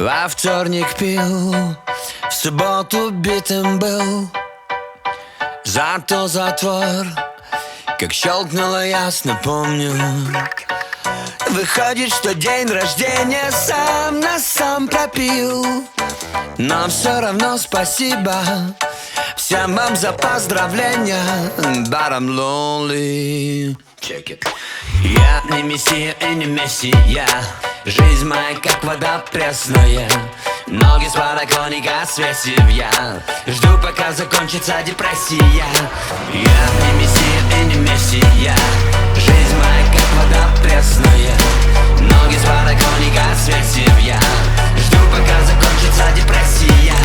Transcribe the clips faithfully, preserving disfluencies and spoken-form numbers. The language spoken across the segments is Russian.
Во вторник пил, в субботу битым был. Зато затвор, как щелкнуло, ясно помню. Выходит, что день рождения сам на сам пропил. Но все равно спасибо всем вам за поздравления. But I'm lonely. Check it. Я не мессия и не мессия. Жизнь моя как вода пресная. Ноги с подоконника свесив я. Жду, пока закончится депрессия. Я не мессия и не мессия. Жизнь моя как вода пресная. Ноги с подоконника свесив я. Жду, пока закончится депрессия.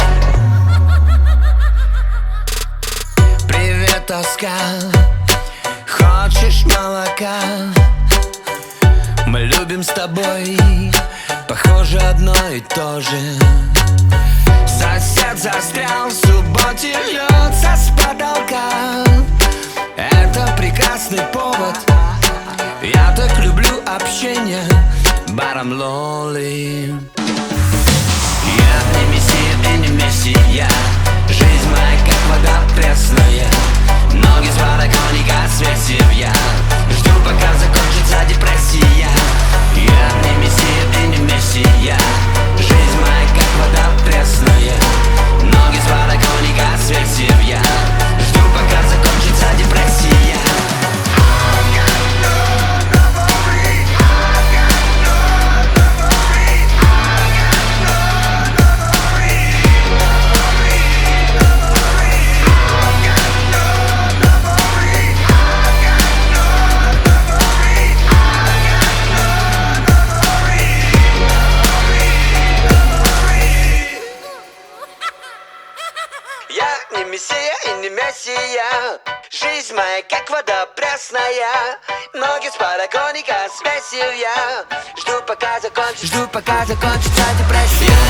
Привет, тоска. Хочешь молока? Мы любим с тобой, похоже, одно и то же. Сосед застрял, в субботе льется с потолка. Это прекрасный повод. Я так люблю общение. But I'm lonely. Я не мессия и не мессия. Жизнь моя как вода пресная. Ноги с подоконника свесив я. Жду, пока закончится депрессия. Я не мессия и не мессия. Жизнь моя как вода пресная. Ноги с подоконника свесив я. Жду, пока закончится депрессия. Я не мессия и не мессия. Жизнь моя как вода пресная. Ноги с подоконника свесил я. Жду, пока закончится, жду, пока закончится депрессия.